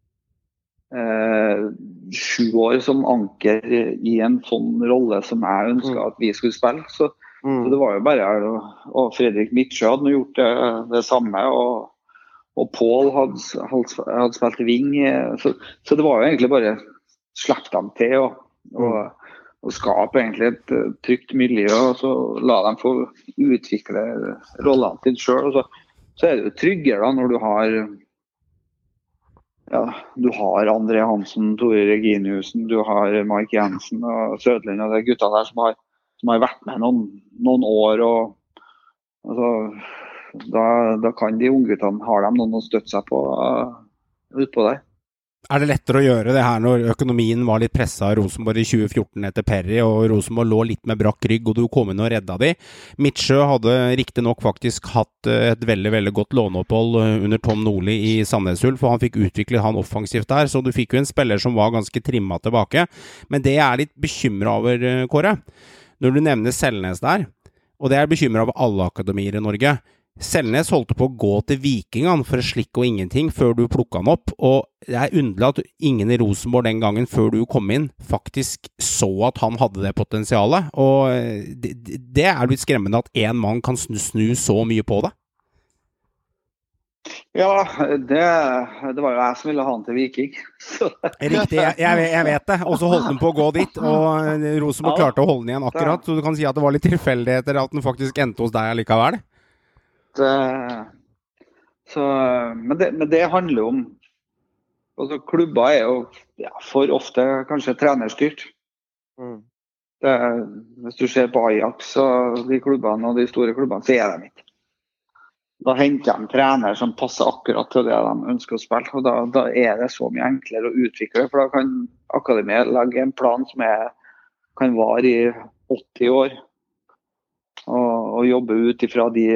eh, sju år som anker i en sånn rolle som jeg ønsket at vi skulle spille, så, mm. så det var jo bare og Fredrik Midtsjø hadde gjort det, det samme, og, og Pål hadde, hadde spilt ving, så, så det var jo egentlig bare slipp dem til og Og, og skape egentlig et uh, trygt miljø, og så la dem få utvikle rollene til selv. Og så, så er det jo tryggere da når du har ja, du har André Hansen, Tore Reginiussen, du har Mike Jensen og Sødlund og de gutta der som har, som har vært med noen, noen år. Og, altså, da, da kan de ungguttene, har de noen å støtte seg på uh, utpå der. Er det lettere å gjøre det her når økonomien var litt presset av Rosenborg i tjue fjorten etter Perry, og Rosenborg lå litt med brakk rygg, og du kom inn og redda de? Midtsjø hadde riktig nok faktisk hatt et veldig, veldig godt låneopphold under Tom Nordli i Sandnes Ulf, for han fikk utviklet han offensivt der, så du fikk jo en spiller som var ganske trimmet tilbake. Men det jeg er litt bekymret over, Kåre, når du nevner Selnes der, og det er bekymret over alle akademier i Norge. Selnes holdt på å gå til Vikingene for slikk og ingenting før du plukket han opp, og det er underlig at ingen i Rosenborg den gangen før du kom inn faktisk så at han hadde det potensialet, og det, det er litt skremmende at en mann kan snu, snu så mye på det. Ja, det, det var jo jeg som ville ha han til Viking. Riktig, jeg, jeg, jeg vet det, og så holdt han på å gå dit, og Rosenborg klarte å holde han igjen akkurat, så du kan si at det var litt tilfeldigheter at han faktisk endte hos deg allikevel. Det, så, men, det, men det handler jo om altså, klubber er jo ja, for ofte kanskje trenerstyrt. Mm. Det, hvis du ser på Ajax og de klubbene og de store klubbene, så er de ikke. Da henter de en trener som passer akkurat til det de ønsker å spille, og da, da er det så mye enklere å utvikle, for da kan akademiet legge en plan som er, kan vare i åtti år, og, og jobbe ut ifra de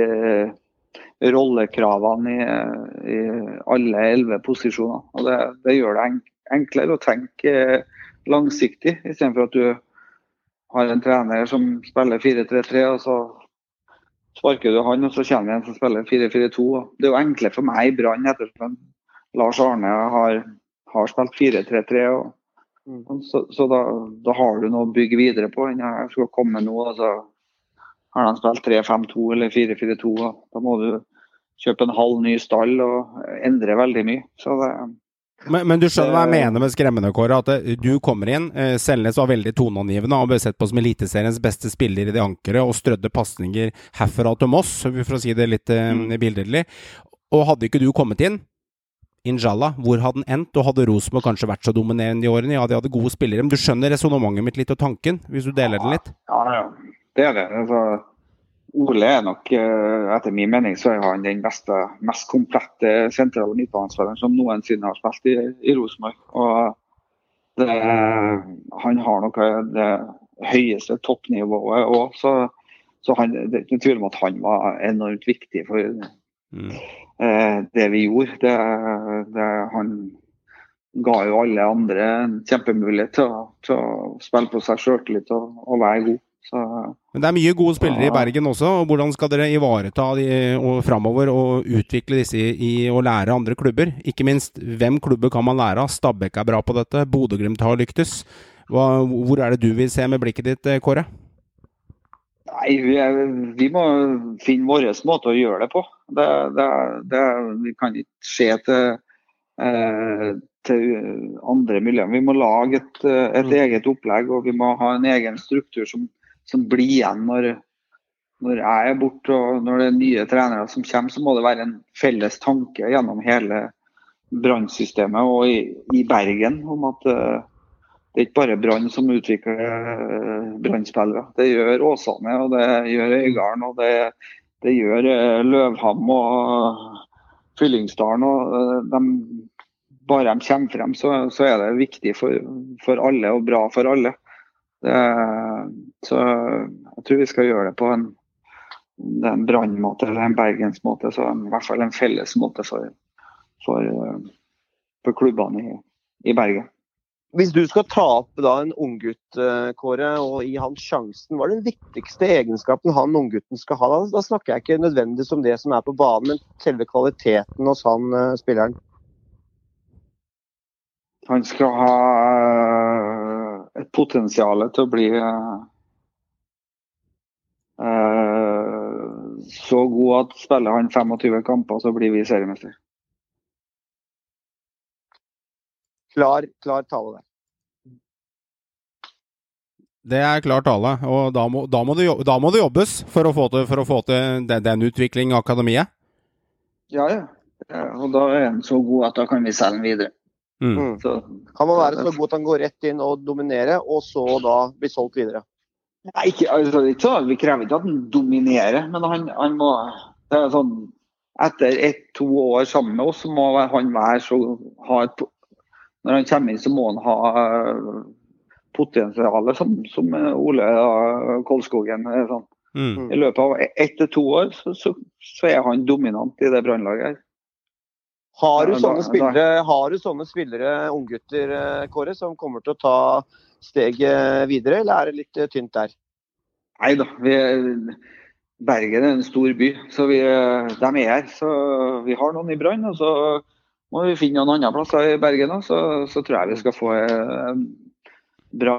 rollekravene i, i alle elleve posisjoner. Og det, det gjør det enklere å tenke langsiktig, i stedet for at du har en trener som spiller fire tre tre, og så sparker du han, og så kommer en som spiller fire fire to. Det er jo enklere for meg i Brann, ettersom Lars Arne har, har spilt fire tre tre, og, og så, så da, da har du noe å bygge videre på. Jeg skal komme nå, og så har han spilt tre fem to eller fire fire to, og da må du kjøpe en halv ny stall og endre veldig mye. Så det, men, men du skjønner hva jeg mener med skremmende, Kåre, at du kommer inn, Selnes var veldig toneangivende, og ble sett på som eliteseriens beste spiller i det ankeret, og strødde passninger herfra til Moss, for å si det litt mm. billedlig. Og hadde ikke du kommet inn, Inshallah, hvor hadde den endt, og hadde Rosenborg kanskje vært så dominerende i årene? Ja, de hadde gode spillere, men du skjønner resonemanget mitt litt og tanken, hvis du deler den litt? Ja, ja. Det er det. Altså, Ole er nok, etter min mening, så er han den beste, mest komplette sentrale midtbanespilleren som noensinne har spilt i, i Rosenborg. Og det, han har nok det høyeste toppnivået også, så, så han, det er tvil om at han var enormt viktig for mm. eh, det vi gjorde. Det, det, han ga jo alle andre en kjempemulighet til, til å spille på seg selvtillit og, og være god. Så, men det er mye gode spillere ja. I Bergen også, og hvordan skal dere ivareta de og fremover og utvikle disse i, i å lære andre klubber? Ikke minst, hvem klubber kan man lære av? Stabæk er bra på dette, Bodø/Glimt har lyktes. Hva, hvor er det du vil se med blikket ditt, Kåre? Nei, vi, er, vi må finne vår måte å gjøre det på. Det, det, det, vi kan ikke se til, eh, til andre miljøer. Vi må lage et, et mm. eget opplegg, og vi må ha en egen struktur som som blir igjen når, når jeg er borte, og når det er nye trenere som kommer, så må det være en felles tanke gjennom hele Brann-systemet og i, i Bergen om at uh, det er ikke bare Brann som utvikler uh, Brann-spillere. Det gjør Åsane, og det gjør Øygarden, og det, det gjør uh, Løvham og Fyllingsdalen, og uh, de, bare de kommer frem, så, så er det viktig for, for alle og bra for alle. Det, så jeg tror vi skal gjøre det på en, en Brann-måte eller en Bergens-måte, så en, i hvert fall en felles måte for, for, for klubbene i, i Bergen. Hvis du skal ta opp da en unggutt, Kåre, og gi han sjansen, hva er den viktigste egenskapen han unggutten skal ha? Da, da snakker jeg ikke nødvendigvis om det som er på banen, men selve kvaliteten hos han spilleren. Han skal ha et potensial til å bli uh, så god at spiller han tjuefem kamper, så blir vi seriemester. Klar, klar tale der. Det er klar tale, og da må, da må, det, da må det jobbes for å få til, for å få til den, den utviklingen av akademiet. Ja, ja. Ja, og da er han så god at da kan vi selge den videre. Mm. Mm. Så, Kan man være så god at han går rett inn og dominere, og så da bli solgt videre? nei, ikke, altså, ikke så, vi krever ikke at han dominerer, men han, han må, det er sånn, etter ett, to år sammen med oss, så må han være så, ha et, når han kommer inn, så må han ha potensialet som, som Ole da, Kolskogen. Sånn. Mm. I løpet av ett til to år, så, så, så er han dominant i det brannlaget her. Har du Ja, sånne da- spillere, har du sånne spillere, unggutter, eh, Kåre, som kommer til å ta steget videre, eller er det litt eh, tynt der? Neida, vi, Bergen er en stor by, så vi, de er her. Så vi har noen i Brann, og så må vi finne noen andre plasser i Bergen, og så, så tror jeg vi skal få en bra,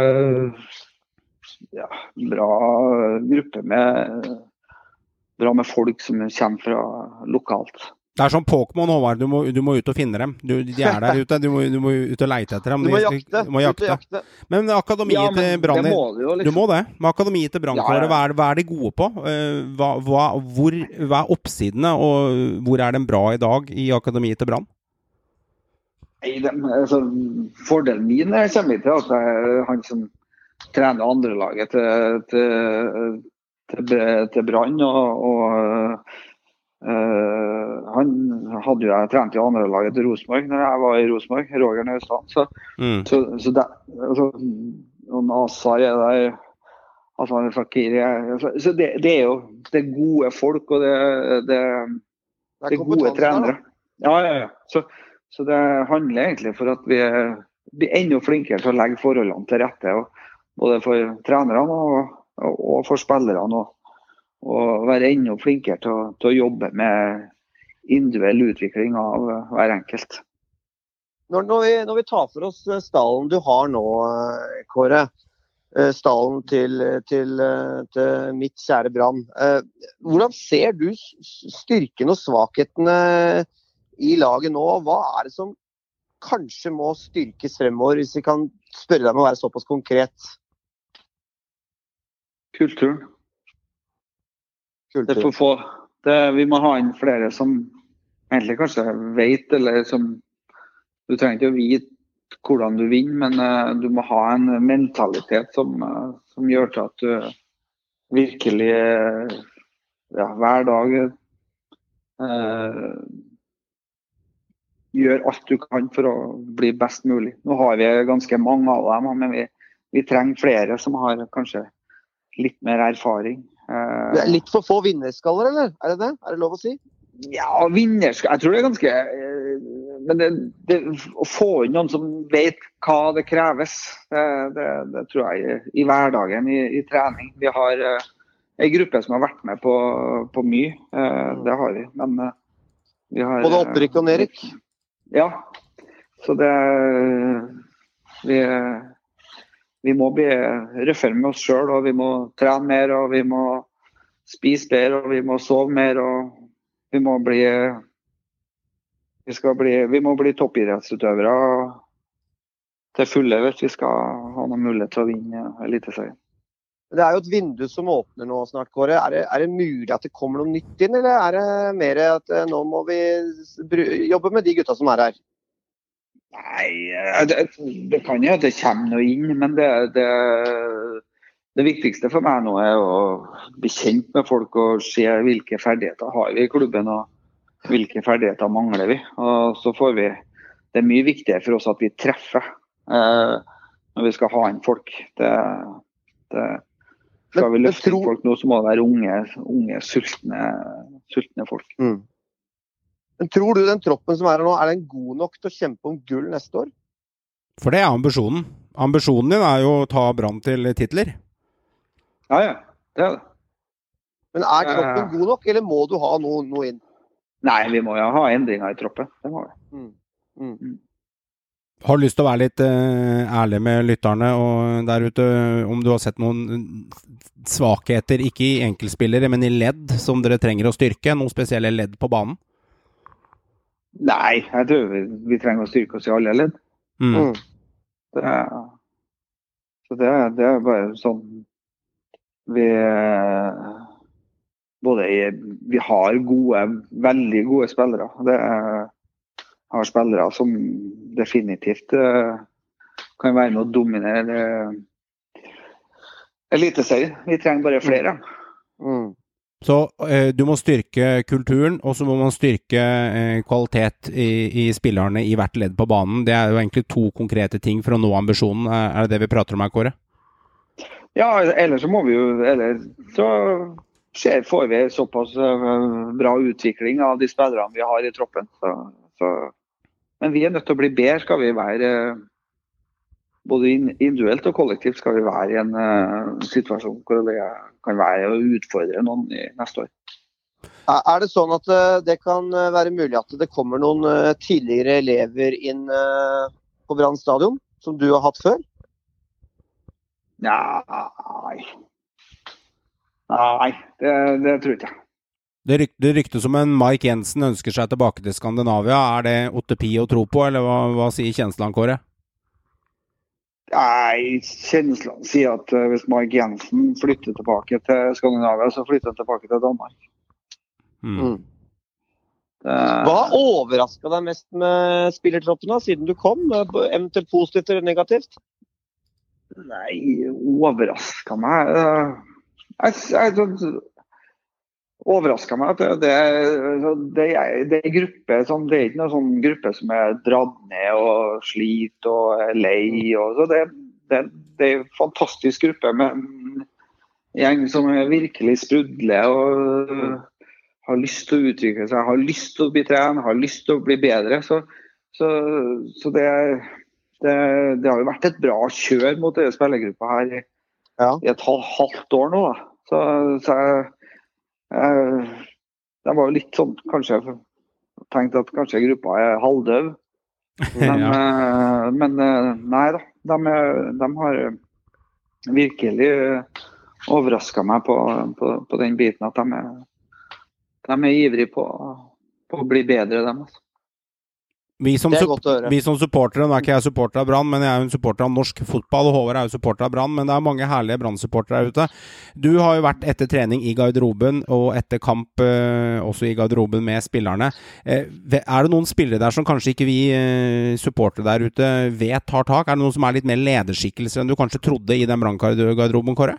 ja, bra gruppe med, bra med folk som kommer fra lokalt. Det er som Pokémon, Håvard. Du må, du må ut og finne dem. Du, de er der ute. Du må, du må ut og leite etter dem. Du må De- jakte. Du må jakte. Ut og jakte. Men akademiet Ja, men til Brann det må du jo, liksom. Du må det. Men akademiet til Brann, Ja, Kåre, ja. hva, er, hva er de gode på? Eh, Hva, hva, hvor, hva er oppsidene, og hvor er de bra i dag i akademiet til Brann? Nei, de, altså, fordelen min er kommer vi til at det er han som trener andre laget til, til, til, til Brann, og, og øh, han hadde jo jeg trent i andre laget til Rosenborg når jeg var i Rosenborg, Roger Naustad. Så, Mm. så, så det, altså, og Nazar er der, altså Fakiri er, altså, så det, det er jo det er gode folk, og det, det, det er gode trenere. Ja, ja, ja. Så, så det handler egentlig for at vi er, blir enda flinkere til å legge forholdene til rette, og, både for trenerne og, og, og for spillerne, og, og være enda flinkere til å, til å jobbe med individuell utvikling av hver enkelt. Når, når, vi, når vi tar for oss stallen du har nå, eh, Kåre, eh, stallen til, til, eh, til mitt kjære Brann, eh, hvordan ser du s- styrken og svakhetene i laget nå? Hva er det som kanskje må styrkes fremover, hvis vi kan spørre deg om å være såpass konkret? Kulturen. Det Kultur. får få, det, vi må ha inn flere som egentlig kanskje vet, eller som du trenger ikke å vite hvordan du vinner, men uh, du må ha en mentalitet som, uh, som gjør til at du virkelig uh, ja, hver dag uh, gjør alt du kan for å bli best mulig. Nå har vi ganske mange av dem, men vi, vi trenger flere som har kanskje litt mer erfaring. Uh, Det er litt for få vinnerskaller, eller? Er det det? Er det lov å si? Ja, vinnerskap. Jeg tror det er ganske eh, Men det, det, å få inn noen som vet hva det kreves, det, det, det tror jeg i hverdagen, i, i trening. Vi har eh, en gruppe som har vært med på, på mye. Eh, det har vi. Men eh, vi har Både opprykk og nedrykk? Ja. Så det Vi, vi må bli røffere med oss sjøl, og vi må trene mer, og vi må spise bedre, og vi må sove mer, og vi må bli Vi, skal bli, vi må bli toppidrettsutøvere til fulle hvis vi skal ha noen mulighet til å vinne Eliteserien. Det er jo et vindu som åpner nå snart, Kåre. Er det, er det mulig at det kommer noe nytt inn, eller er det mer at eh, nå må vi s- bru- jobbe med de gutta som er her? Nei, eh, det, det kan jo at det kommer noe inn, men det, det, det viktigste for meg nå er å bli kjent med folk og se hvilke ferdigheter har vi i klubben, og hvilke ferdigheter mangler vi. Og så får vi, det er mye viktigere for oss at vi treffer eh, når vi skal ha inn folk. Det, det, skal Men- vi men løfte inn tro- folk nå, så må det være unge, unge sultne, sultne folk. Mm. Men tror du den troppen som er her nå, er den god nok til å kjempe om gull neste år? For det er ambisjonen. Ambisjonen din er jo å ta Brann til titler. Ja, ja, det er det. Men er troppen Eh. god nok, eller må du ha noe, noe inn? Nei, vi må jo ha endringer i troppen. Det må vi. Mm. Mm. Har du lyst til å være litt eh, ærlig med lytterne og der ute, om du har sett noen svakheter, ikke i enkeltspillere, men i ledd som dere trenger å styrke? Noen spesielle ledd på banen? Nei, jeg tror vi, vi trenger å styrke oss i alle ledd. Mm. Mm. Det er, så det, er- det er bare sånn vi både i, vi har gode, veldig gode spillere. Det er, har spillere som definitivt uh, kan være med å dominere uh, eliteserien. Vi trenger bare flere. Mm. Så eh, du må styrke kulturen, og så må man styrke eh, kvalitet i, i spillerne i hvert ledd på banen. Det er jo egentlig to konkrete ting for å nå ambisjonen. Er, er det det vi prater om her, Kåre? Ja, eller så må vi jo, eller så skjer, får vi såpass uh, bra utvikling av de spillerne vi har i troppen. Så, så, men vi er nødt til å bli bedre, skal vi være uh, både individuelt og kollektivt skal vi være i en uh, situasjon hvor det kan være å utfordre noen i neste år. Er det sånn at uh, det kan være mulig at det kommer noen uh, tidligere elever inn uh, på Brann stadion, som du har hatt før? Nei, nei, det, det tror jeg ikke. Det, ryk, det ryktes som en Mike Jensen ønsker seg tilbake til Skandinavia. Er det utopi å tro på, eller hva, hva sier Kjensland, Kåre? Nei, Kjensland sier at uh, hvis Mike Jensen flytter tilbake til Skandinavia, så flytter han tilbake til Danmark. Mm. Mm. Det... Hva har overrasket deg mest med spillertroppen da, siden du kom? Eventuelt positivt eller negativt? Nei, overrasket meg. Jeg, jeg, jeg overrasket meg at det, det, det, det er gruppe, sånn, det er ikke noen sånn gruppe som er dratt ned og sliter og er lei. Og, så det, det, det er en fantastisk gruppe med en gjeng som er virkelig sprudler og har lyst til å utvikle seg, har lyst til å bli trent, har lyst til å bli bedre. Så, så, så det er Det, det har jo vært et bra kjør mot denne spillergruppa her i, ja. i et halvt år nå. Da. Så, så jeg, jeg, jeg var jo litt sånn, kanskje jeg tenkte at kanskje gruppa er halvdøv. Men, ja. men nei da, de, de har virkelig overrasket meg på, på, på den biten at de er, de er ivrige på, på å bli bedre, dem altså. Vi som, vi som supportere, nå er ikke jeg supporter av Brann, men jeg er jo en supporter av norsk fotball, og Håvard er jo supporter av Brann, men det er mange herlige Brann-supportere her ute. Du har jo vært etter trening i garderoben, og etter kamp eh, også i garderoben med spillerne. Eh, er det noen spillere der som kanskje ikke vi eh, supportere der ute vet har tak? Er det noen som er litt mer lederskikkelser enn du kanskje trodde i den Brann-garderoben, Kåre?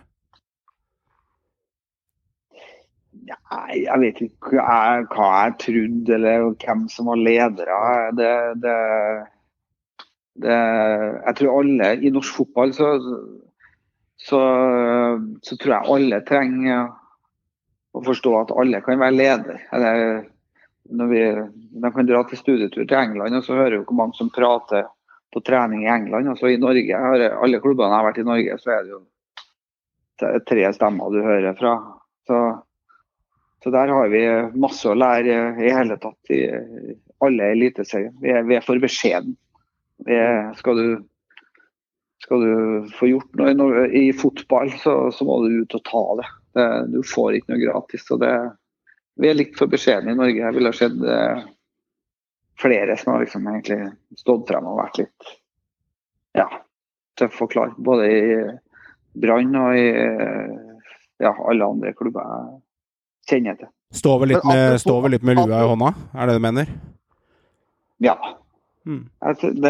Nei, jeg vet ikke hva jeg, hva jeg trodde, eller hvem som var ledere. Det, det, det, jeg tror alle i norsk fotball, så, så, så tror jeg alle trenger å forstå at alle kan være leder. Eller, når vi, de kan dra til studietur til England, og så hører vi hvor mange som prater på trening i England. Altså i Norge, alle klubbene jeg har vært i Norge, så er det jo tre stemmer du hører fra. Så Så der har vi masse å lære i hele tatt i alle eliteserier. Vi, vi er for beskjeden. Vi er, skal, du, skal du få gjort noe, noe i fotball, så, så må du ut og ta det. det. Du får ikke noe gratis. Så det, vi er litt for beskjeden i Norge. Jeg ville ha sett eh, flere som har liksom egentlig stått frem og vært litt ja, tøff og klar. Både i Brann og i ja, alle andre klubber. Kjenner jeg til. Står vel litt med, står vel litt med lua i hånda? Er det det du mener? Ja. Mm. Altså, det,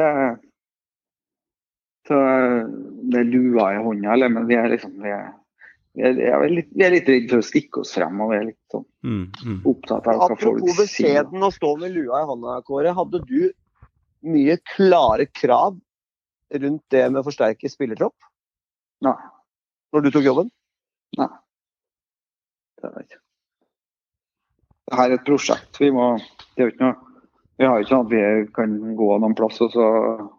så, det er lua i hånda, eller, men vi er liksom vi er, vi er, vi er litt, vi er litt redd for å stikke oss frem, og vi er litt sånn mm. Mm. opptatt av hva folk sier. Apropos beskjeden å stå med lua i hånda, Kåre, hadde du mye klare krav rundt det med å forsterke spillertropp? Nei. Når du tok jobben? Nei. Det er ikke. Det her er et prosjekt. Vi må, det er jo ikke noe, vi har jo ikke sånn at vi kan gå noen plass og så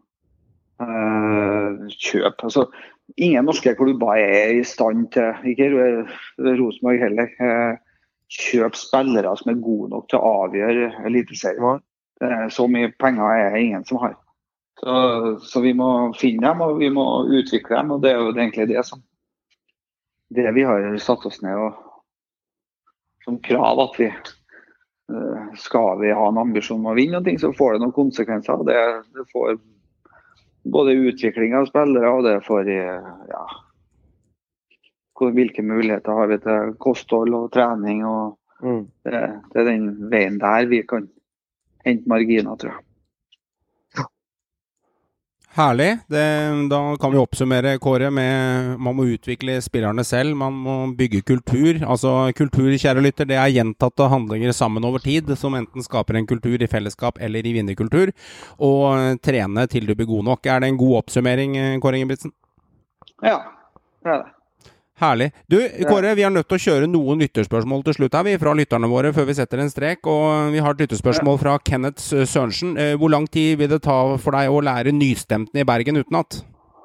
uh, kjøpe. Altså, ingen norske klubber er i stand til, ikke Rosenborg heller, uh, kjøpe spillere som er gode nok til å avgjøre eliteserien. Uh, så mye penger er ingen som har. Så, så vi må finne dem, og vi må utvikle dem, og det er jo egentlig det som det vi har satt oss ned og som krav at vi skal vi ha en ambisjon om å vinne noe, så får det noen konsekvenser. Det, det får både utvikling av spillere, og det får ja, hvilke muligheter har vi til kosthold og trening, og mm. det, det er den veien der vi kan hente marginer, tror jeg. Herlig. Det, da kan vi oppsummere, Kåre, med man må utvikle spillerne selv, man må bygge kultur. Altså kultur, kjære lytter, det er gjentatte handlinger sammen over tid, som enten skaper en kultur i fellesskap eller i vinnerkultur, og trene til du blir god nok. Er det en god oppsummering, Kåre Ingebrigtsen? Ja, det er det. Herlig. Du, Kåre, vi er nødt til å kjøre noen lytterspørsmål til slutt her, vi fra lytterne våre, før vi setter en strek, og vi har et lytterspørsmål fra Kenneth Sørensen. Hvor lang tid vil det ta for deg å lære nystemten i Bergen utenat?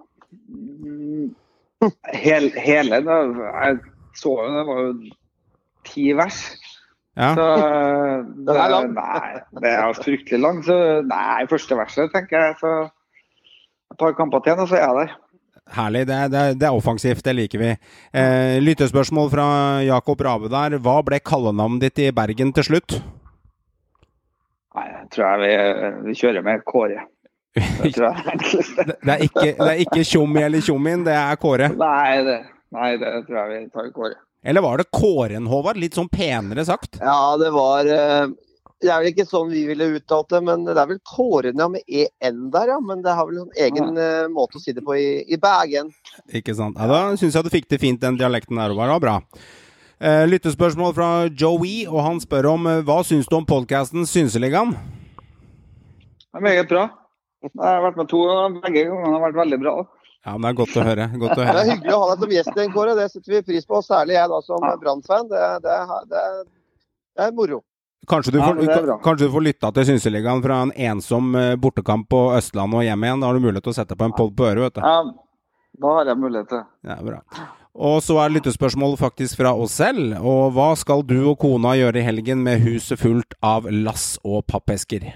Hel, hele, da, jeg så jo, det var jo ti vers. Ja. Så det er lang. Nei, det er fryktelig lang, så nei, første verset, tenker jeg, så et par kamper til, og så er jeg der. Herlig, det er, det, er, det er offensivt, det liker vi. Eh, lyttespørsmål fra Jakob Rave der. Hva ble kallenavnet ditt i Bergen til slutt? Nei, jeg tror jeg vi, vi kjører med Kåre. Det, tror jeg. det, det er ikke, det er ikke Tjommi eller Tjommin, det er Kåre. Nei det, nei, det tror jeg vi tar Kåre. Eller var det Kåren, Håvard? Litt sånn penere sagt? Ja, det var... Uh... Det er vel ikke sånn vi ville uttalt det, men det er vel Kåren ja, med E N der, ja. Men det har vel en egen ja. uh, måte å si det på i, i Bergen. Ikke sant. Ja, da synes jeg du fikk det fint, den dialekten der. Det var bra. Uh, lyttespørsmål fra Joey, og han spør om uh, hva synes du om podcasten Synseligaen? Det er meget bra. Jeg har vært med to, og begge gangene har vært veldig bra. Ja, men det er godt å høre. Godt å høre. Det er hyggelig å ha deg som gjest igjen, Kåre. Det setter vi pris på, særlig jeg da som ja. Brann-fan. Det, det, det, det er moro. Kanskje du, får, ja, kanskje du får lytta til Synseligaen fra en ensom bortekamp på Østlandet og hjem igjen. Da har du mulighet til å sette på en podd på øret, vet du. Ja, da har jeg mulighet til. Ja, bra. Og så er lyttespørsmål faktisk fra oss selv. Og hva skal du og kona gjøre i helgen med huset fullt av lass og pappesker?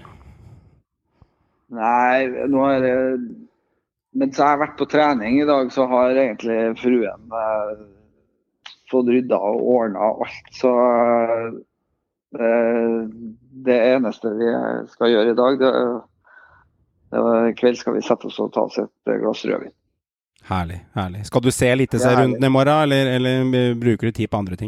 Nei, nå er det... Mens jeg har vært på trening i dag, så har egentlig fruen eh, fått rydda og ordnet alt, så... Det eneste vi skal gjøre i dag, det, det var, i kveld skal vi sette oss og ta oss et glass rødvin. Herlig, herlig. Skal du se litt seg runden i morgen, eller, eller bruker du tid på andre ting?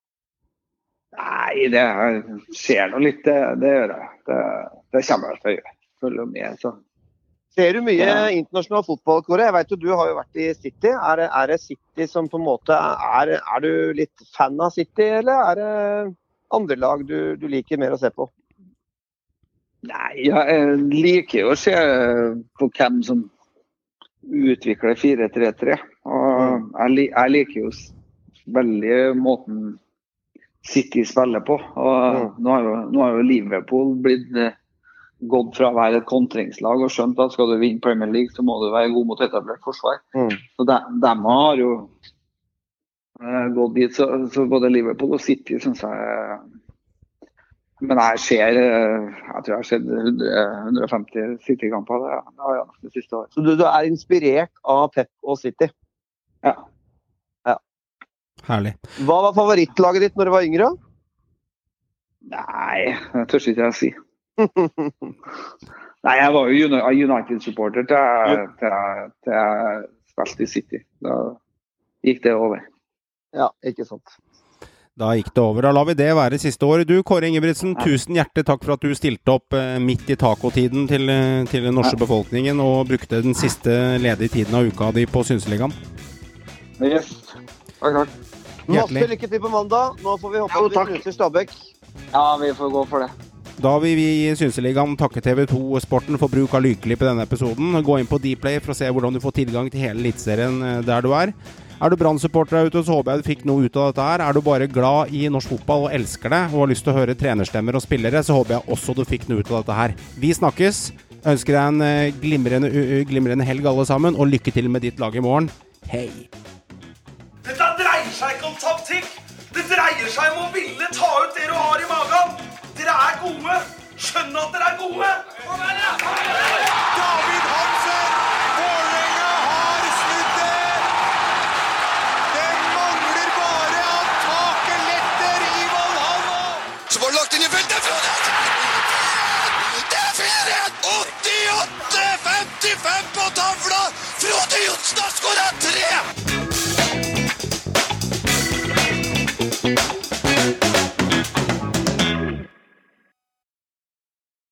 Nei, det skjer noe litt, det, det gjør jeg. Det, det kommer jeg til å gjøre. Følger med, så. Ser du mye ja. internasjonal fotball, Kåre? Jeg vet jo, du har jo vært i City. Er det, er det City som på en måte, er, er du litt fan av City, eller er det... andre lag du, du liker mer å se på? Nei, jeg liker jo å se på hvem som utvikler fire tre tre. Og jeg, jeg liker jo veldig måten City spiller på. Og mm. nå, har jo, nå har jo Liverpool blitt gått fra å være et kontringslag og skjønt at skal du vinne Premier League, så må du være god mot etablert forsvar. Mm. Så de, de har jo gått dit, så, så både Liverpool og City synes jeg, men jeg ser jeg tror jeg har sett hundre, hundre og femti City-kamper det, det har jeg nok det siste året. Så du, du er inspirert av Pep og City? Ja. Ja. Herlig. Hva var favorittlaget ditt når du var yngre? Nei, det tør ikke jeg si. Nei, jeg var jo United-supporter til jeg, til jeg, til jeg spilte i City. Da gikk det over. Ja, ikke sant. Da gikk det over. Da lar vi det være siste året. Du, Kåre Ingebrigtsen, tusen hjertelig takk for at du stilte opp eh, midt i takotiden til, til den norske befolkningen og brukte den siste ledige tiden av uka di på Synseligaen. Yes, takk, takk. Masse lykke til på mandag. Nå får vi håpe at vi knuser Stabæk. Ja, vi får gå for det. Da vil vi i Synseligaen takke T V to Sporten for bruk av lydklipp i denne episoden. Gå inn på Dplay for å se hvordan du får tilgang til hele eliteserien der du er. Er du Brann-supporter der ute, så håper jeg du fikk noe ut av dette her. Er du bare glad i norsk fotball og elsker det, og har lyst til å høre trenerstemmer og spillere, så håper jeg også du fikk noe ut av dette her. Vi snakkes. Ønsker deg en glimrende, glimrende helg alle sammen, og lykke til med ditt lag i morgen. Hei! Dette dreier seg ikke om taktikk. Det dreier seg om å ville ta ut det du har i magen. Dere er gode. Skjønn at dere er gode. David Hansen! Vålerenga har snudd det! Det mangler bare at taket letter i Valhalla! Så var det lagt inn i feltet fra det! Det er fire! åttiåtte femtifem på tavla! Frode Johnsen har skåret tre!